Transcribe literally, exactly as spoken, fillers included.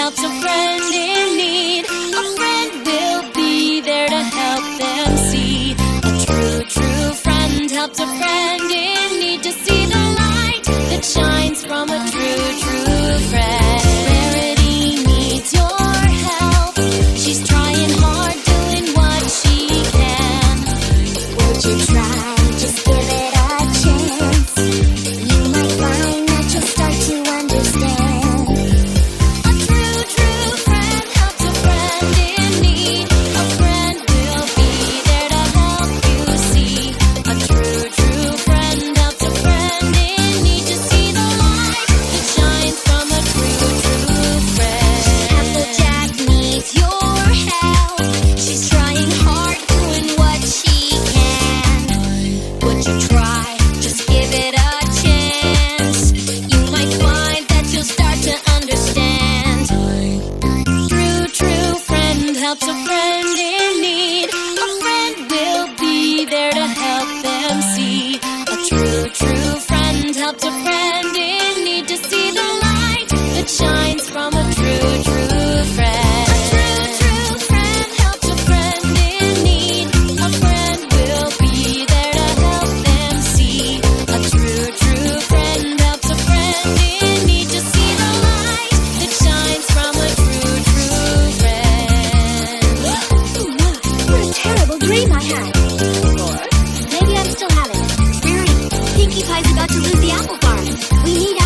helps a friend in need. A friend will be there to help them see. A true, true friend helps a friend in need to see the light that shines from a true, true friend. Rarity needs your help. She's trying hard, doing what she can. Would you try? Just give it a chance. You might find that you'll start to understand. A true, true friend helps a friend in need. A friend will be there to help you see. A true, true friend helps a friend in need to see the light that shines from a true, true friend. Applejack needs your help. She's trying hard, doing what she can. Would you try? Just give it a chance. You might find that you'll start to understand. True, true friend helps a friend in need. A friend will be there to help them see. A true, true friend helps a friend in need to see the light that shines from a true, true friend. A true, true friend helps a friend in need. A friend will be there to help them see. A true, true friend helps a friend in need to see the light that shines from a true, true friend. What a terrible dream I had. Or maybe I'm still having it. Mary, Pinkie Pie's about to lose the apple farm. We need